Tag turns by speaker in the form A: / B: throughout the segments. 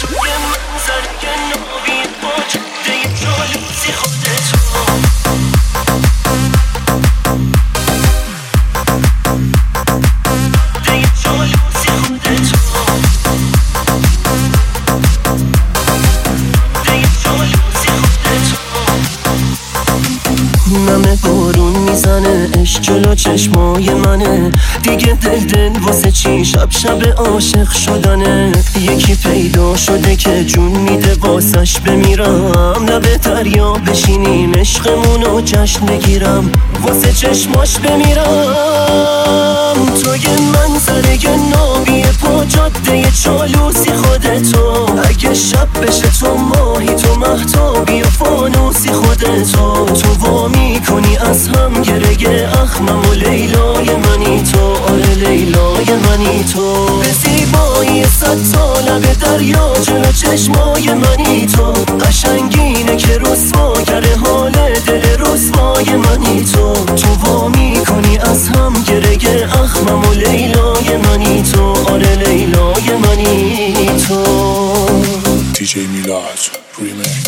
A: نمه بارون میزنه عشق جلو چشمای منه دیگه دل واسه چی شب عاشق شدنه. یکی پیدا شده که جون میده واسش بمیرم، لب دریا بشینیم عشقمونو جشن بگیرم، واسه چشماش بمیرم. توی منظره نابی پا جاده چالوسی خودتو، اگه شب بشه تو ماهی تو مهتابی و فانوسی خودتو، تو وا میکنی از هم گره اخمم و لیلای منی تو، آره لیلای منی تو. به زیبایی 100 ساله به دریا جلو چشمای منی تو، قشنگینه که رسوا کرده حال دل رسوای منی تو، تو وا میکنی از هم گره اخمم و لیلای منی تو، آره لیلای منی تو.
B: DJ Milad Remix.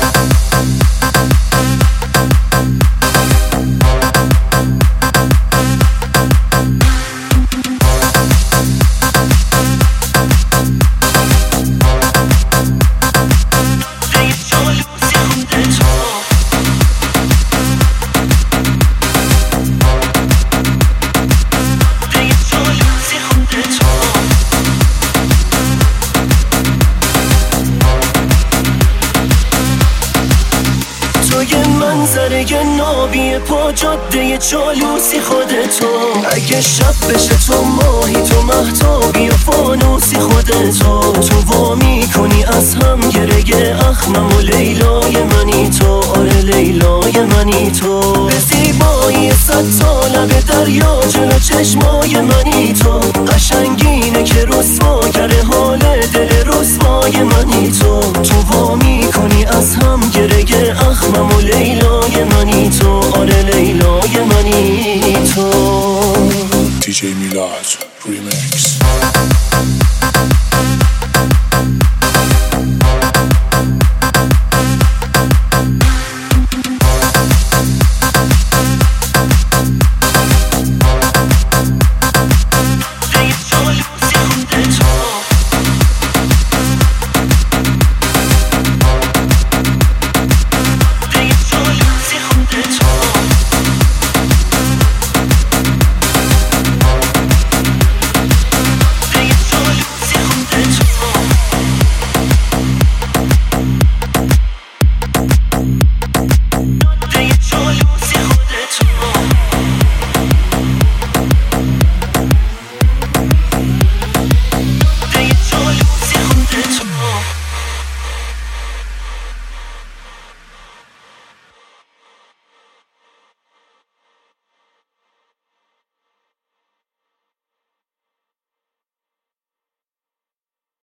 A: توی منظره نابی پا جاده چالوسی خودتو، اگه شب بشه تو ماهی تو مهتابی و فانوسی خودتو، تو وا میکنی از هم گره اخمم و لیلای منی تو، آره لیلای منی تو. به زیبایی 100 ساله به دریا جلو چشمای منی تو، قشنگینه که رسوا کرده حال دل رسوای منی تو، تو وا میکنی از هم گره اخمم و لیلای منی تو، آره لیلای منی تو.
B: DJ Milad Remix.